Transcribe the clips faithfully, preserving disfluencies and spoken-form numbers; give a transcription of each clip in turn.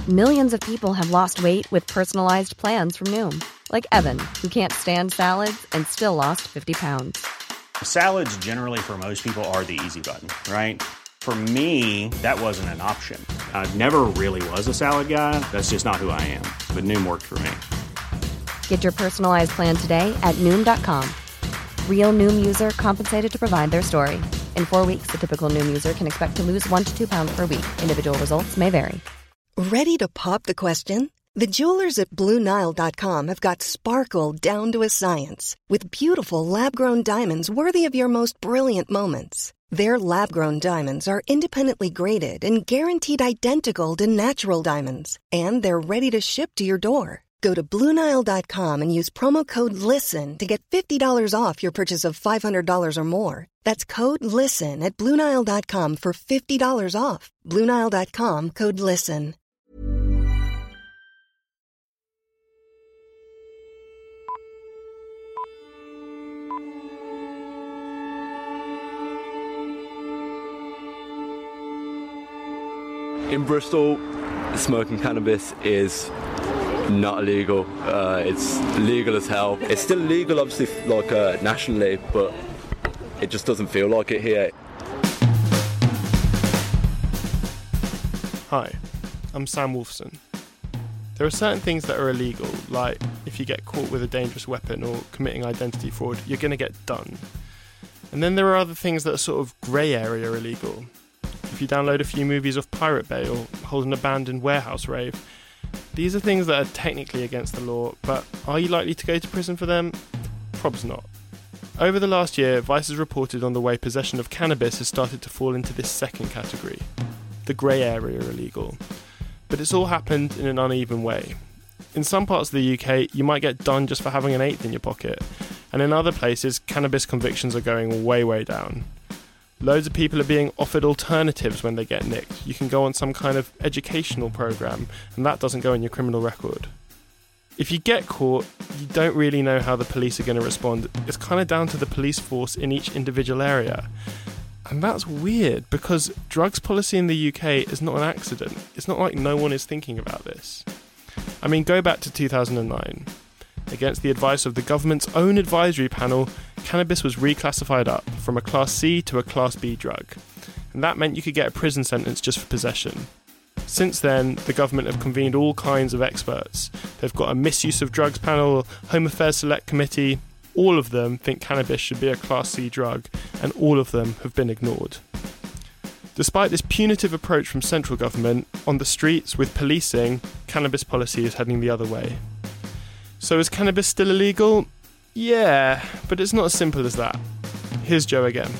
Millions of people have lost weight with personalized plans from Noom. Like Evan, who can't stand salads and still lost fifty pounds. Salads generally for most people are the easy button, right? For me, that wasn't an option. I never really was a salad guy. That's just not who I am. But Noom worked for me. Get your personalized plan today at Noom dot com. Real Noom user compensated to provide their story. In four weeks, the typical Noom user can expect to lose one to two pounds per week. Individual results may vary. Ready to pop the question? The jewelers at Blue Nile dot com have got sparkle down to a science with beautiful lab-grown diamonds worthy of your most brilliant moments. Their lab-grown diamonds are independently graded and guaranteed identical to natural diamonds, and they're ready to ship to your door. Go to Blue Nile dot com and use promo code LISTEN to get fifty dollars off your purchase of five hundred dollars or more. That's code LISTEN at Blue Nile dot com for fifty dollars off. Blue Nile dot com, code LISTEN. In Bristol, smoking cannabis is not illegal. Uh, it's legal as hell. It's still legal, obviously, like uh, nationally, but it just doesn't feel like it here. Hi, I'm Sam Wolfson. There are certain things that are illegal, like if you get caught with a dangerous weapon or committing identity fraud, you're going to get done. And then there are other things that are sort of grey area illegal. If you download a few movies off Pirate Bay or hold an abandoned warehouse rave, these are things that are technically against the law, but are you likely to go to prison for them? Probs not. Over the last year, Vice has reported on the way possession of cannabis has started to fall into this second category, the grey area illegal. But it's all happened in an uneven way. In some parts of the U K, you might get done just for having an eighth in your pocket, and in other places, cannabis convictions are going way, way down. Loads of people are being offered alternatives when they get nicked. You can go on some kind of educational program, and that doesn't go in your criminal record. If you get caught, you don't really know how the police are going to respond. It's kind of down to the police force in each individual area. And that's weird, because drugs policy in the U K is not an accident. It's not like no one is thinking about this. I mean, go back to two thousand nine. Against the advice of the government's own advisory panel, cannabis was reclassified up from a Class C to a Class B drug, and that meant you could get a prison sentence just for possession. Since then, the government have convened all kinds of experts. They've got a misuse of drugs panel, Home Affairs Select Committee. All of them think cannabis should be a Class C drug, and all of them have been ignored. Despite this punitive approach from central government, on the streets with policing, cannabis policy is heading the other way. So is cannabis still illegal? Yeah, but it's not as simple as that. Here's Joe again.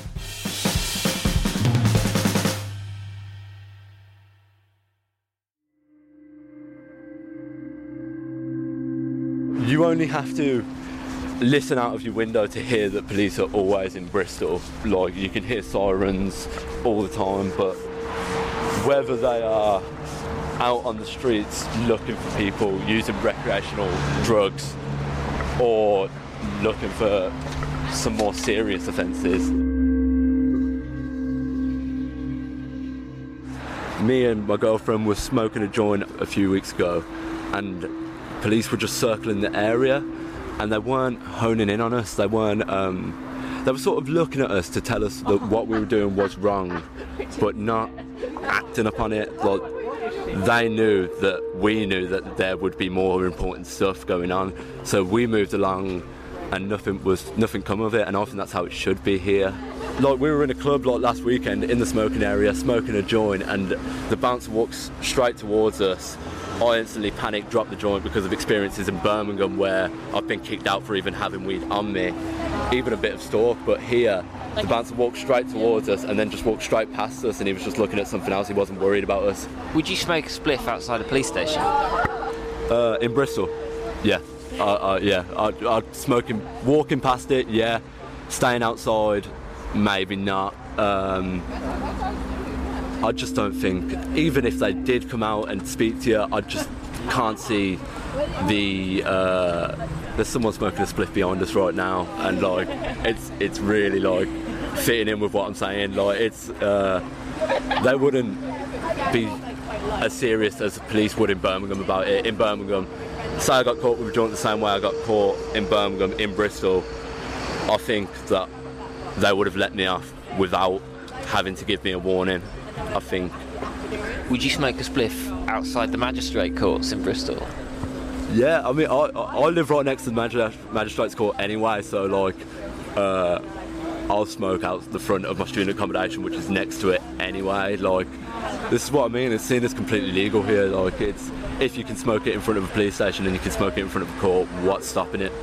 You only have to listen out of your window to hear that police are always in Bristol. Like, you can hear sirens all the time, but whether they are out on the streets looking for people using recreational drugs or looking for some more serious offences. Me and my girlfriend were smoking a joint a few weeks ago, and police were just circling the area, and they weren't honing in on us. They weren't um, they were sort of looking at us to tell us that what we were doing was wrong, but not acting upon it. Like, they knew that we knew that there would be more important stuff going on, so we moved along and nothing was nothing come of it, and I think that's how it should be here. Like, we were in a club like last weekend in the smoking area, smoking a joint, and the bouncer walks straight towards us. I instantly panicked, dropped the joint because of experiences in Birmingham where I've been kicked out for even having weed on me, even a bit of stalk. But here, the bouncer walked straight towards us and then just walked straight past us, and he was just looking at something else. He wasn't worried about us. Would you smoke a spliff outside a police station? Uh, in Bristol, yeah. Uh, uh, yeah, I'd, I'd smoking, walking past it, yeah. Staying outside, maybe not. Um, I just don't think, even if they did come out and speak to you, I just can't see the. Uh, there's someone smoking a spliff behind us right now, and like it's it's really like fitting in with what I'm saying. Like it's uh, they wouldn't be as serious as the police would in Birmingham about it. In Birmingham, say I got caught with a joint the same way I got caught in Birmingham, in Bristol, I think that they would have let me off without having to give me a warning, I think. Would you smoke a spliff outside the magistrate courts in Bristol? Yeah, I mean, I, I live right next to the magis- magistrate's court anyway, so, like, uh, I'll smoke out the front of my student accommodation, which is next to it anyway. Like, this is what I mean, it's seen as completely legal here. Like, it's, if you can smoke it in front of a police station and you can smoke it in front of a court, what's stopping it?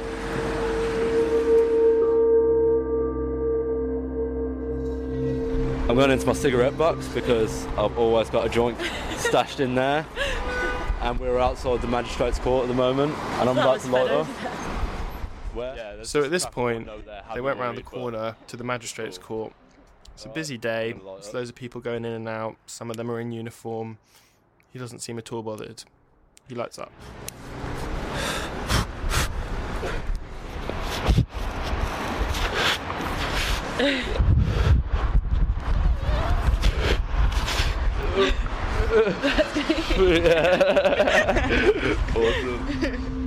I'm going into my cigarette box because I've always got a joint stashed in there, and we're outside the magistrate's court at the moment, and I'm about to light up. Yeah, so at this point, they went round the corner to the magistrate's court. It's a busy day, there's loads of people going in and out, some of them are in uniform. He doesn't seem at all bothered. He lights up. Awesome.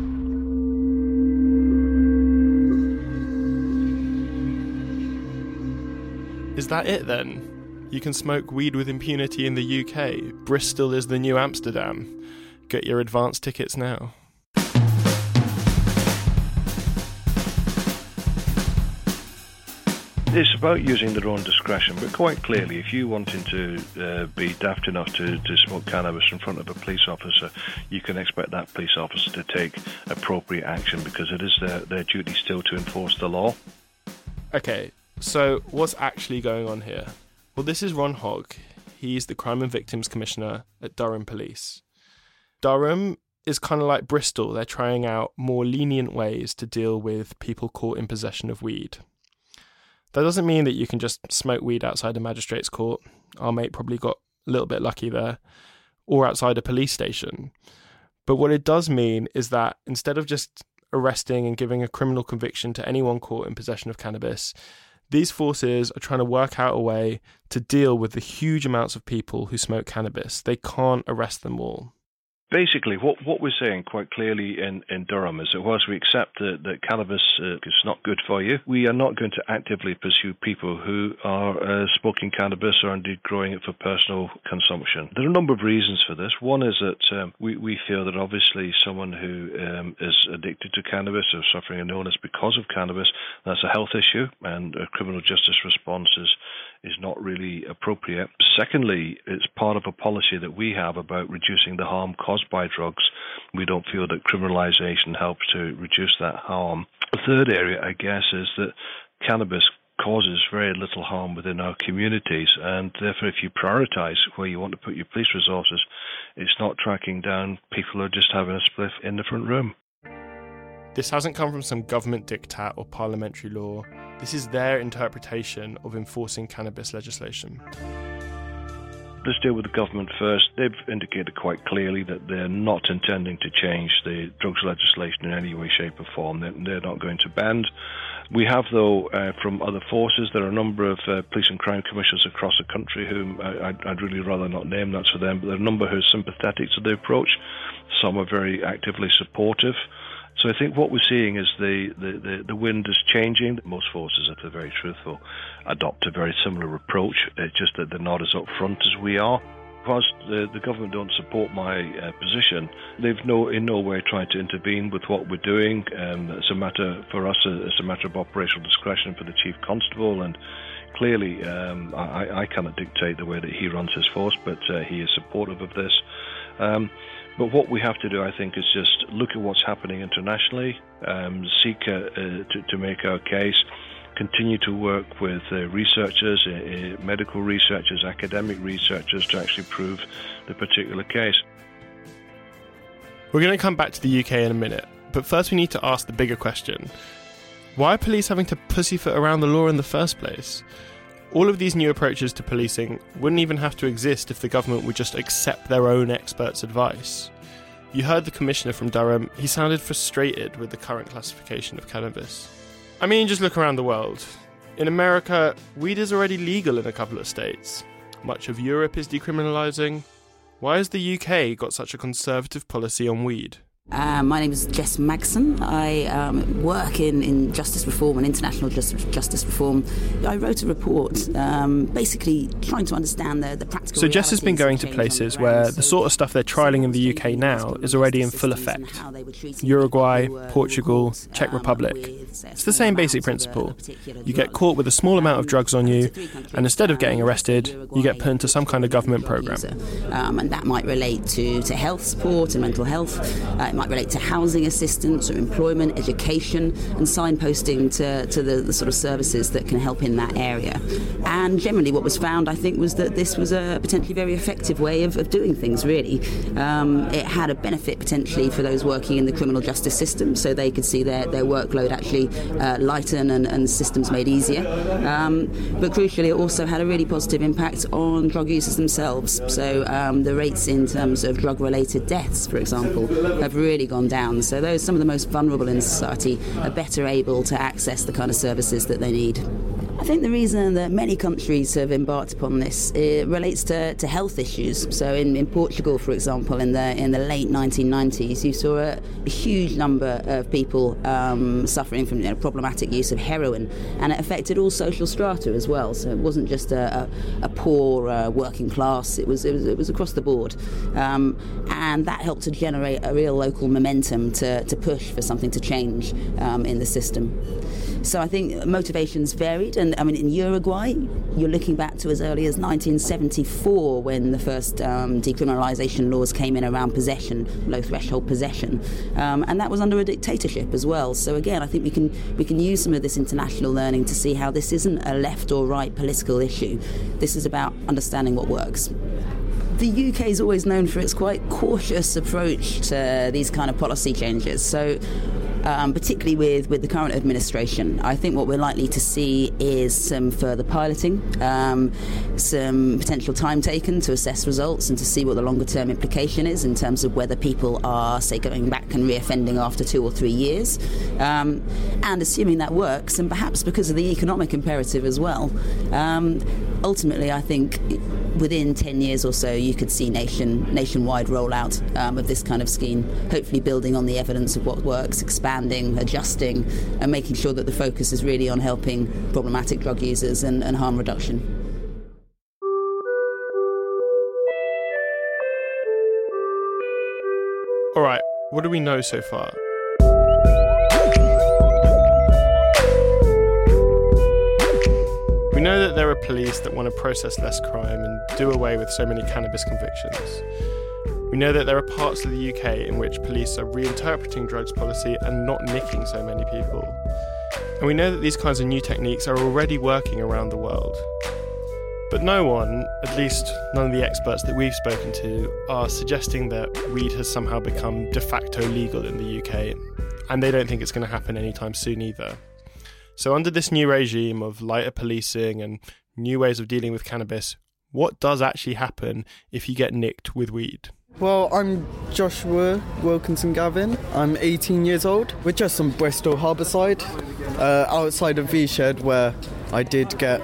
Is that it then? You can smoke weed with impunity in the U K. Bristol is the new Amsterdam. Get your advance tickets now. It's about using their own discretion, but quite clearly, if you wanting to uh, be daft enough to, to smoke cannabis in front of a police officer, you can expect that police officer to take appropriate action because it is their, their duty still to enforce the law. Okay, so what's actually going on here? Well, this is Ron Hogg. He's the Crime and Victims Commissioner at Durham Police. Durham is kind of like Bristol. They're trying out more lenient ways to deal with people caught in possession of weed. That doesn't mean that you can just smoke weed outside a magistrate's court. Our mate probably got a little bit lucky there. Or outside a police station. But what it does mean is that instead of just arresting and giving a criminal conviction to anyone caught in possession of cannabis, these forces are trying to work out a way to deal with the huge amounts of people who smoke cannabis. They can't arrest them all. Basically, what, what we're saying quite clearly in, in Durham is that whilst we accept that, that cannabis uh, is not good for you, we are not going to actively pursue people who are uh, smoking cannabis or indeed growing it for personal consumption. There are a number of reasons for this. One is that um, we, we feel that obviously someone who um, is addicted to cannabis or suffering an illness because of cannabis, that's a health issue, and a criminal justice response is is not really appropriate. Secondly, it's part of a policy that we have about reducing the harm caused by drugs. We don't feel that criminalisation helps to reduce that harm. The third area, I guess, is that cannabis causes very little harm within our communities, and therefore if you prioritise where you want to put your police resources, it's not tracking down people who are just having a spliff in the front room. This hasn't come from some government diktat or parliamentary law. This is their interpretation of enforcing cannabis legislation. Let's deal with the government first. They've indicated quite clearly that they're not intending to change the drugs legislation in any way, shape or form. They're, they're not going to bend. We have, though, uh, from other forces, there are a number of uh, police and crime commissioners across the country whom I, I'd, I'd really rather not name, that's for them, but there are a number who are sympathetic to the approach. Some are very actively supportive. So I think what we're seeing is the, the, the, the wind is changing. Most forces, if they're very truthful, adopt a very similar approach. It's just that they're not as upfront as we are. Whilst the, the government don't support my uh, position, they've no, in no way tried to intervene with what we're doing. Um, it's a matter, for us, it's a matter of operational discretion for the Chief Constable, and clearly um, I, I cannot dictate the way that he runs his force, but uh, he is supportive of this. Um, But what we have to do, I think, is just look at what's happening internationally, um, seek uh, uh, to, to make our case, continue to work with uh, researchers, uh, medical researchers, academic researchers to actually prove the particular case. We're going to come back to the U K in a minute, but first we need to ask the bigger question. Why are police having to pussyfoot around the law in the first place? All of these new approaches to policing wouldn't even have to exist if the government would just accept their own experts' advice. You heard the commissioner from Durham. He sounded frustrated with the current classification of cannabis. I mean, just look around the world. In America, weed is already legal in a couple of states. Much of Europe is decriminalising. Why has the U K got such a conservative policy on weed? Uh, my name is Jess Magson. I um, work in, in justice reform and international justice, justice reform. I wrote a report um, basically trying to understand the, the practical. So Jess has been going to places where the sort of stuff they're trialling in the U K now is already in full effect. Uruguay, Portugal, Czech Republic. It's the same basic principle. You get caught with a small amount of drugs on you, and instead of getting arrested, you get put into some kind of government programme. Um, and that might relate to, to health support and mental health. Uh, it might relate to housing assistance or employment, education, and signposting to, to the, the sort of services that can help in that area. And generally what was found, I think, was that this was a potentially very effective way of, of doing things, really. Um, it had a benefit potentially for those working in the criminal justice system, so they could see their, their workload actually uh, lighten and, and systems made easier. Um, but crucially, it also had a really positive impact on drug users themselves. So um, the rates in terms of drug-related deaths, for example, have really gone down. So those, some of the most vulnerable in society, are better able to access the kind of services that they need. I think the reason that many countries have embarked upon this it relates to, to health issues. So in, in Portugal, for example, in the in the late nineteen nineties, you saw a, a huge number of people um, suffering from you know, problematic use of heroin, and it affected all social strata as well. So it wasn't just a, a, a poor uh, working class; it was, it was it was across the board, um, and that helped to generate a real local momentum to, to push for something to change um, in the system. So I think motivations varied, and I mean in Uruguay you're looking back to as early as nineteen seventy-four when the first um, decriminalisation laws came in around possession, low threshold possession, um, and that was under a dictatorship as well. So again, I think we can we can use some of this international learning to see how this isn't a left or right political issue. This is about understanding what works. The U K is always known for its quite cautious approach to these kind of policy changes. So um, particularly with, with the current administration, I think what we're likely to see is some further piloting, um, some potential time taken to assess results and to see what the longer term implication is in terms of whether people are, say, going back and reoffending after two or three years. Um, and assuming that works, and perhaps because of the economic imperative as well, um, ultimately I think within ten years or so you could see nation nationwide rollout um, of this kind of scheme, hopefully building on the evidence of what works, expanding, adjusting, and making sure that the focus is really on helping problematic drug users and, and harm reduction. All right, what do we know so far? We know that there are police that want to process less crime and do away with so many cannabis convictions. We know that there are parts of the U K in which police are reinterpreting drugs policy and not nicking so many people. And we know that these kinds of new techniques are already working around the world. But no one, at least none of the experts that we've spoken to, are suggesting that weed has somehow become de facto legal in the U K, and they don't think it's going to happen anytime soon either. So under this new regime of lighter policing and new ways of dealing with cannabis, what does actually happen if you get nicked with weed? Well, I'm Joshua Wilkinson Gavin. I'm eighteen years old. We're just on Bristol Harbourside, uh, outside of V-Shed, where I did get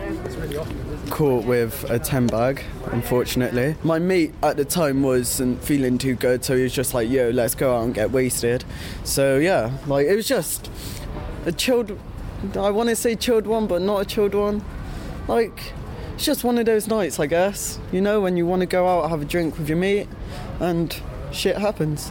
caught with a ten bag, unfortunately. My mate at the time wasn't feeling too good, so he was just like, yo, let's go out and get wasted. So yeah, like it was just a chilled, I want to say chilled one, but not a chilled one. Like, it's just one of those nights, I guess, you know, when you want to go out, have a drink with your mate, and shit happens.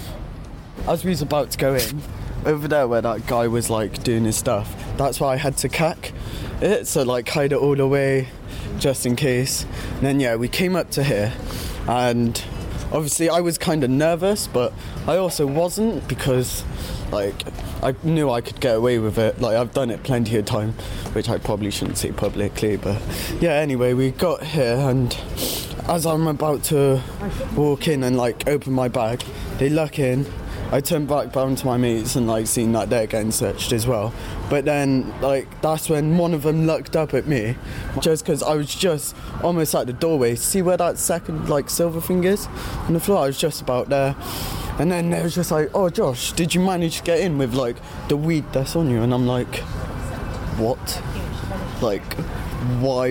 As we was about to go in, over there where that guy was, like, doing his stuff, that's why I had to cack it, so, like, hide it all away, just in case. And then, yeah, we came up to here, and obviously I was kind of nervous, but I also wasn't, because, like, I knew I could get away with it. Like, I've done it plenty of time, which I probably shouldn't say publicly, but yeah, anyway, we got here, and as I'm about to walk in and, like, open my bag, they look in. I turned back round to my mates and, like, seen that they're getting searched as well. But then, like, that's when one of them looked up at me, just because I was just almost at the doorway. See where that second, like, silver thing is on the floor? I was just about there. And then they was just like, oh, Josh, did you manage to get in with, like, the weed that's on you? And I'm like, what? Like, why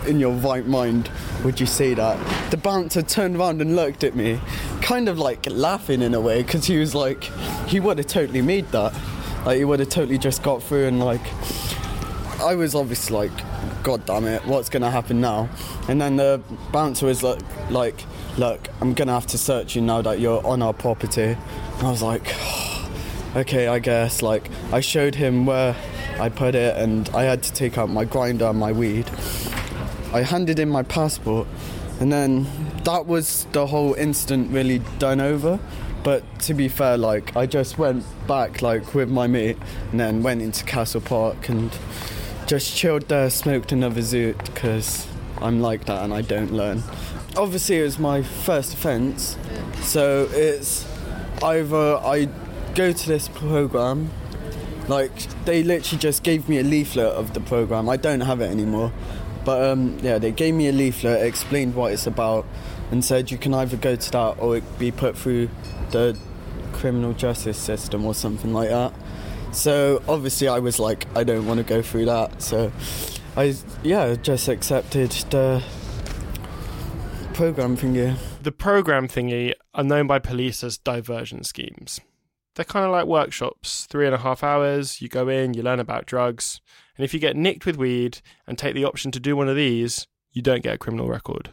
in your right mind would you say that? The bouncer turned around and looked at me, kind of like laughing in a way, because he was like, he would have totally made that. Like, he would have totally just got through, and like, I was obviously like, God damn it, what's going to happen now? And then the bouncer was like, like, look, I'm going to have to search you now that you're on our property. And I was like, oh, okay, I guess. Like, I showed him where I put it, and I had to take out my grinder and my weed. I handed in my passport, and then that was the whole incident really done over. But to be fair, like, I just went back, like, with my mate, and then went into Castle Park and just chilled there, smoked another zoot, because I'm like that and I don't learn. Obviously, it was my first offence, so it's either I go to this programme, like, they literally just gave me a leaflet of the programme. I don't have it anymore. But, um, yeah, they gave me a leaflet, explained what it's about, and said you can either go to that or it be put through the criminal justice system or something like that. So obviously I was like, I don't want to go through that. So I, yeah, just accepted the program thingy. The program thingy are known by police as diversion schemes. They're kind of like workshops, three and a half hours, you go in, you learn about drugs, and if you get nicked with weed and take the option to do one of these, you don't get a criminal record.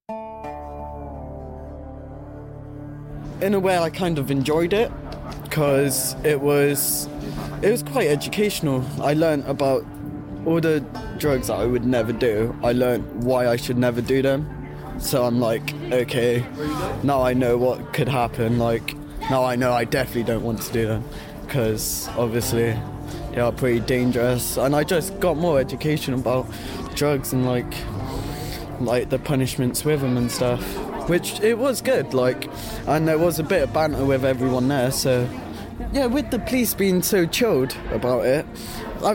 In a way, I kind of enjoyed it, because it was, it was quite educational. I learnt about all the drugs that I would never do. I learnt why I should never do them. So I'm like, okay, now I know what could happen, like, now I know I definitely don't want to do them, because obviously they are pretty dangerous. And I just got more education about drugs and like like the punishments with them and stuff, which it was good, like, and there was a bit of banter with everyone there. So yeah, with the police being so chilled about it, I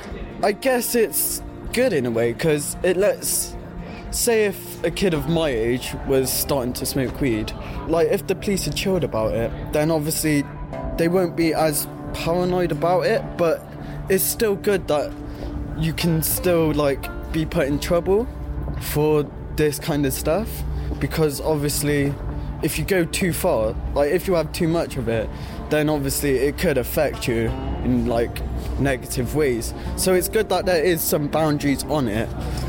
I guess it's good in a way, because it lets, say if a kid of my age was starting to smoke weed, like, if the police are chilled about it, then obviously they won't be as paranoid about it. But it's still good that you can still, like, be put in trouble for this kind of stuff, because obviously if you go too far, like, if you have too much of it, then obviously it could affect you in, like, negative ways. So it's good that there is some boundaries on it,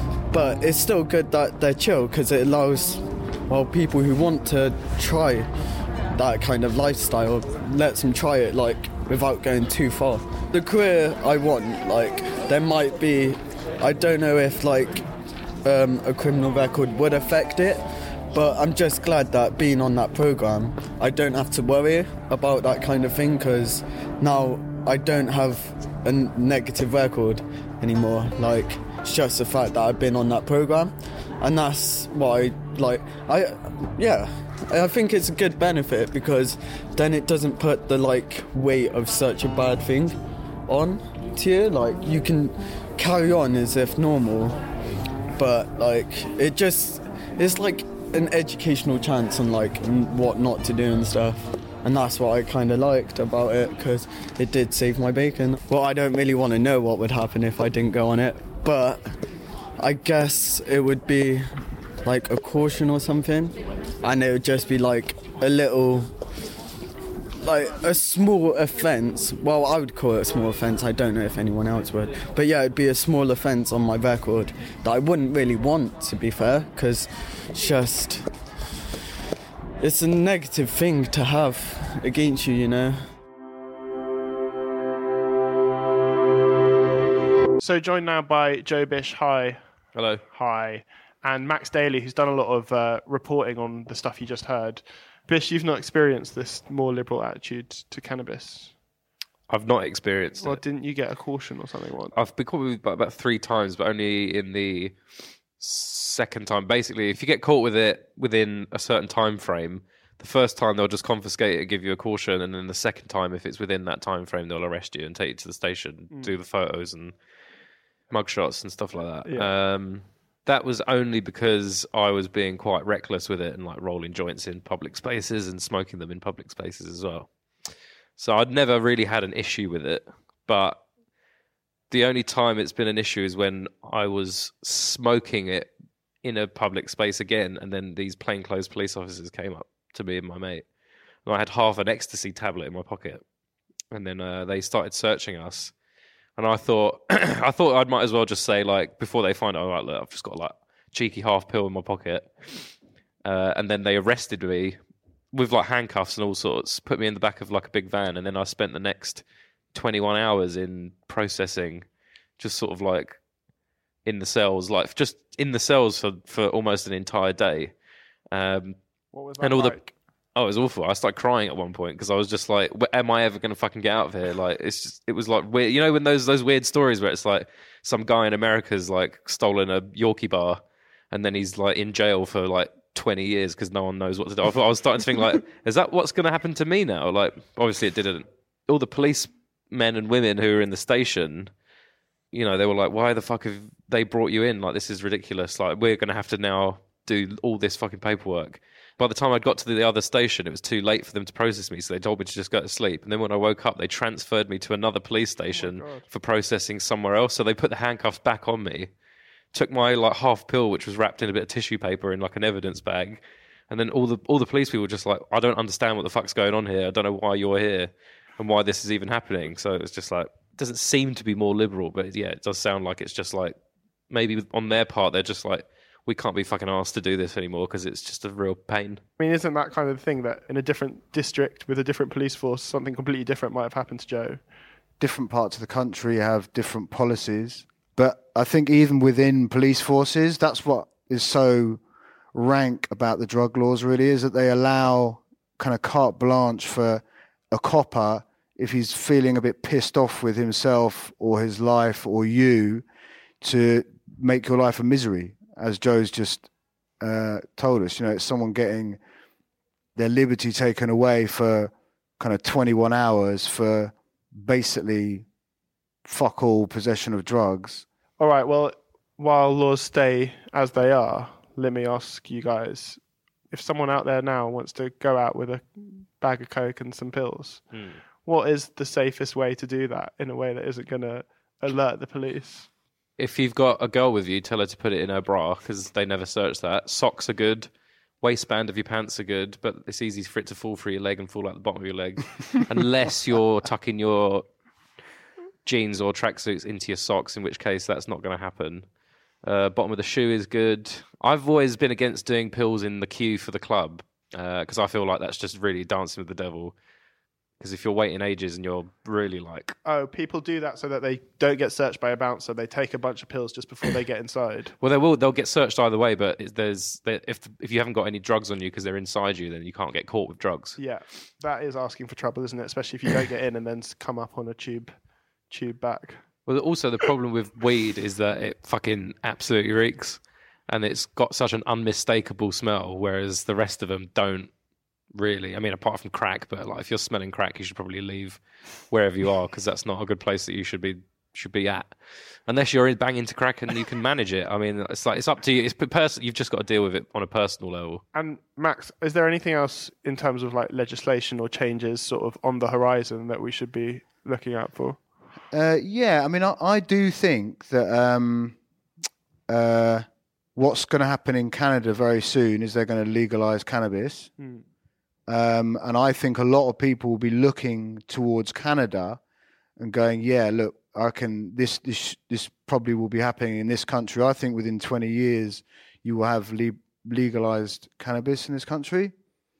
but it's still good that they're chill, because it allows, well, people who want to try that kind of lifestyle, lets them try it, like, without going too far. The career I want, like, there might be, I don't know if, like, um, a criminal record would affect it, but I'm just glad that being on that programme, I don't have to worry about that kind of thing, because now I don't have a negative record anymore. Like, it's just the fact that I've been on that programme, and that's why, like, I, yeah, I think it's a good benefit, because then it doesn't put the, like, weight of such a bad thing on to you. Like, you can carry on as if normal, but, like, it just, it's like an educational chance on, like, what not to do and stuff. And that's what I kind of liked about it, because it did save my bacon. Well, I don't really want to know what would happen if I didn't go on it, but I guess it would be like a caution or something, and it would just be like a little, like a small offence. Well, I would call it a small offence, I don't know if anyone else would, but yeah, it'd be a small offence on my record that I wouldn't really want, to be fair, because it's just, it's a negative thing to have against you, you know. So joined now by Joe Bish. Hi. Hello. Hi. And Max Daly, who's done a lot of uh, reporting on the stuff you just heard. Bish, you've not experienced this more liberal attitude to cannabis. I've not experienced well, it. Didn't you get a caution or something? What? I've been caught with about, about three times, but only in the second time. Basically, if you get caught with it within a certain time frame, the first time they'll just confiscate it, give you a caution, and then the second time, if it's within that time frame, they'll arrest you and take you to the station, mm. do the photos and mugshots and stuff like that. Yeah. Um, that was only because I was being quite reckless with it and like rolling joints in public spaces and smoking them in public spaces as well. So I'd never really had an issue with it, but The only time it's been an issue is when I was smoking it in a public space again, and then these plainclothes police officers came up to me and my mate, and I had half an ecstasy tablet in my pocket, and then uh, they started searching us, and I thought, I thought I might as well just say, like, before they find out, like, look, I've just got like cheeky half pill in my pocket, uh, and then they arrested me with like handcuffs and all sorts, put me in the back of like a big van, and then I spent the next twenty-one hours in processing, just sort of like in the cells, like just in the cells for, for almost an entire day. Um, what was that and all like? the oh, it was awful. I started crying at one point because I was just like, "Am I ever going to fucking get out of here?" Like, it's just, it was like weird. You know, when those those weird stories where it's like some guy in America's like stolen a Yorkie bar, and then he's like in jail for like twenty years because no one knows what to do. I was starting to think, like, is that what's going to happen to me now? Like, obviously it didn't. All the police men and women who were in the station, you know, they were like, why the fuck have they brought you in? Like, this is ridiculous. Like, we're going to have to now do all this fucking paperwork. By the time I got to the other station, it was too late for them to process me, so they told me to just go to sleep. And then when I woke up, they transferred me to another police station oh for processing somewhere else. So they put the handcuffs back on me, took my like half pill, which was wrapped in a bit of tissue paper in like an evidence bag, and then all the all the police people were just like, I don't understand what the fuck's going on here. I don't know why you're here and why this is even happening. So it's just like, it doesn't seem to be more liberal, but yeah, it does sound like it's just like, maybe on their part, they're just like, we can't be fucking asked to do this anymore because it's just a real pain. I mean, isn't that kind of the thing that in a different district with a different police force, something completely different might have happened to Joe? Different parts of the country have different policies. But I think even within police forces, that's what is so rank about the drug laws really, is that they allow kind of carte blanche for a copper if he's feeling a bit pissed off with himself or his life or you to make your life a misery. As Joe's just uh, told us, you know, it's someone getting their liberty taken away for kind of twenty-one hours for basically fuck all possession of drugs. All right, well, while laws stay as they are, let me ask you guys, if someone out there now wants to go out with a bag of coke and some pills, hmm. what is the safest way to do that in a way that isn't going to alert the police? If you've got a girl with you, tell her to put it in her bra because they never search that. Socks are good. Waistband of your pants are good, but it's easy for it to fall through your leg and fall out the bottom of your leg. Unless you're tucking your jeans or tracksuits into your socks, in which case that's not going to happen. Uh, bottom of the shoe is good. I've always been against doing pills in the queue for the club because uh, I feel like that's just really dancing with the devil. Because if you're waiting ages and you're really like... Oh, people do that so that they don't get searched by a bouncer. They take a bunch of pills just before they get inside. Well, they will. They'll get searched either way, but there's if if you haven't got any drugs on you because they're inside you, then you can't get caught with drugs. Yeah, that is asking for trouble, isn't it? Especially if you don't get in and then come up on a tube, tube back. Well, also the problem with weed is that it fucking absolutely reeks, and it's got such an unmistakable smell, whereas the rest of them don't. Really, I mean, apart from crack, but like if you're smelling crack, you should probably leave wherever you are because that's not a good place that you should be should be at, unless you're banging into crack and you can manage it. I mean, it's like it's up to you. It's person. You've just got to deal with it on a personal level. And Max, is there anything else in terms of like legislation or changes sort of on the horizon that we should be looking out for? Uh, yeah, I mean, I, I do think that um, uh, what's going to happen in Canada very soon is they're going to legalise cannabis. Hmm. Um, and I think a lot of people will be looking towards Canada and going, yeah, look, I can, this, this, this probably will be happening in this country. I think within twenty years, you will have le- legalized cannabis in this country.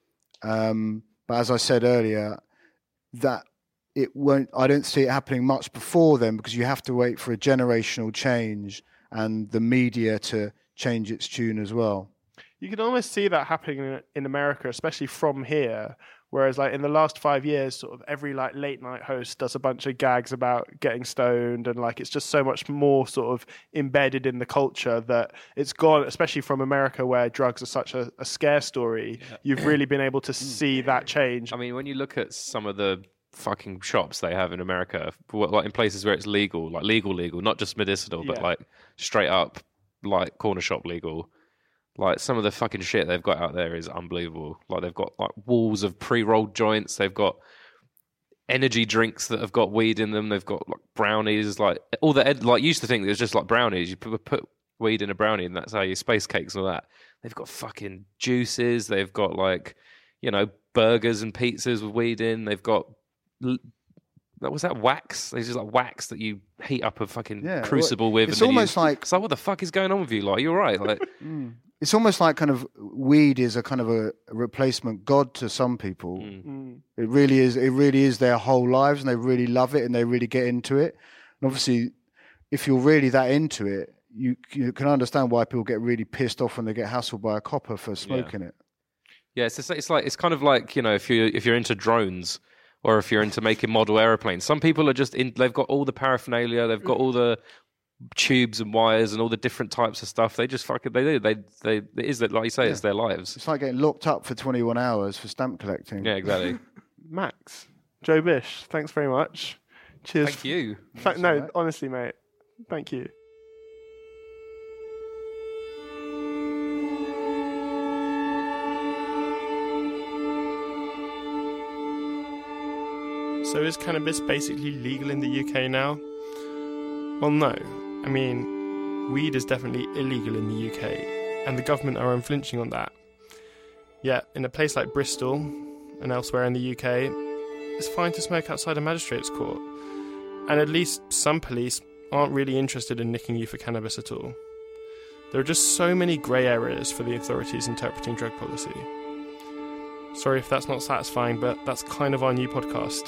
Um, but as I said earlier, that it won't, I don't see it happening much before then because you have to wait for a generational change and the media to change its tune as well. You can almost see that happening in America, especially from here. Whereas, like in the last five years, sort of every like late night host does a bunch of gags about getting stoned, and like it's just so much more sort of embedded in the culture that it's gone. Especially from America, where drugs are such a, a scare story, yeah. You've really been able to see that change. I mean, when you look at some of the fucking shops they have in America, like in places where it's legal, like legal, legal, not just medicinal, but yeah. like straight up, like corner shop legal. Like, some of the fucking shit they've got out there is unbelievable. Like, they've got, like, walls of pre-rolled joints. They've got energy drinks that have got weed in them. They've got like brownies, like all the ed- like you used to think it was just like brownies. You put, put weed in a brownie, and that's how you space cakes and all that. They've got fucking juices. They've got like, you know, burgers and pizzas with weed in. They've got what was that wax? There's just like wax that you heat up a fucking Yeah, crucible well, with. it's and then almost you, like- it's like, what the fuck is going on with you? Like, you're right. Like, Mm. It's almost like kind of weed is a kind of a replacement god to some people. Mm. It really is. It really is their whole lives, and they really love it, and they really get into it. And obviously, if you're really that into it, you you can understand why people get really pissed off when they get hassled by a copper for smoking it. yeah, it's just, it's like it's kind of like, you know, if you if you're into drones or if you're into making model airplanes, some people are just in. They've got all the paraphernalia. They've got all the tubes and wires and all the different types of stuff. They just fucking they do. They they it is that, like you say, Yeah. it's their lives. It's like getting locked up for twenty-one hours for stamp collecting. Yeah, exactly. Max, Joe Bish, thanks very much. Cheers. Thank you. Fa- no, honestly, mate. Thank you. So is cannabis basically legal in the U K now? Well, no. I mean, weed is definitely illegal in the U K, and the government are unflinching on that. Yet, in a place like Bristol and elsewhere in the U K, it's fine to smoke outside a magistrate's court. And at least some police aren't really interested in nicking you for cannabis at all. There are just so many grey areas for the authorities interpreting drug policy. Sorry if that's not satisfying, but that's kind of our new podcast.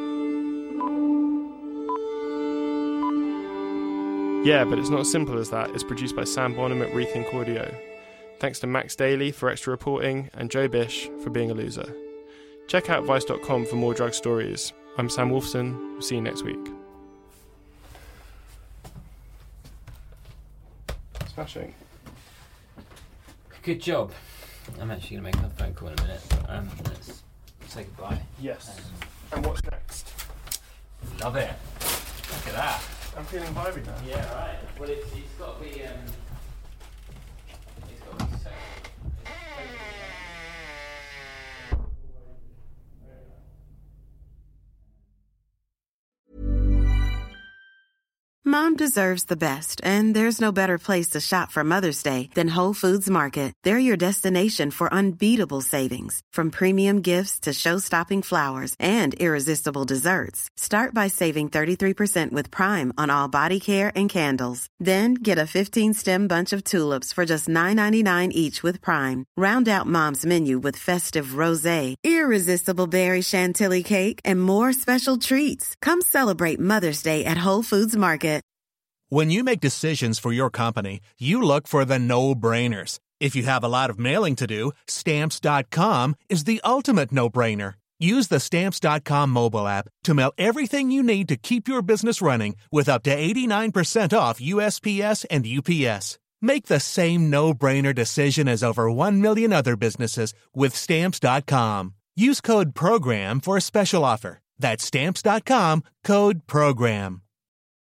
Yeah, but it's not as simple as that. It's produced by Sam Bonham at Rethink Audio. Thanks to Max Daly for extra reporting and Joe Bish for being a loser. Check out vice dot com for more drug stories. I'm Sam Wolfson. We'll see you next week. Smashing. Good job. I'm actually going to make another phone call in a minute. Um, let's say goodbye. Yes. Um, And what's next? love it. Look at that. I'm feeling vibey now. Yeah, right. Well, it's, it's got to be. Um, it's got to be so. Mom deserves the best, and there's no better place to shop for Mother's Day than Whole Foods Market. They're your destination for unbeatable savings, from premium gifts to show-stopping flowers and irresistible desserts. Start by saving thirty-three percent with Prime on all body care and candles. Then get a fifteen-stem bunch of tulips for just nine ninety-nine each with Prime. Round out Mom's menu with festive rosé, irresistible berry chantilly cake, and more special treats. Come celebrate Mother's Day at Whole Foods Market. When you make decisions for your company, you look for the no-brainers. If you have a lot of mailing to do, Stamps dot com is the ultimate no-brainer. Use the Stamps dot com mobile app to mail everything you need to keep your business running with up to eighty-nine percent off U S P S and U P S. Make the same no-brainer decision as over one million other businesses with Stamps dot com. Use code PROGRAM for a special offer. That's Stamps dot com, code PROGRAM.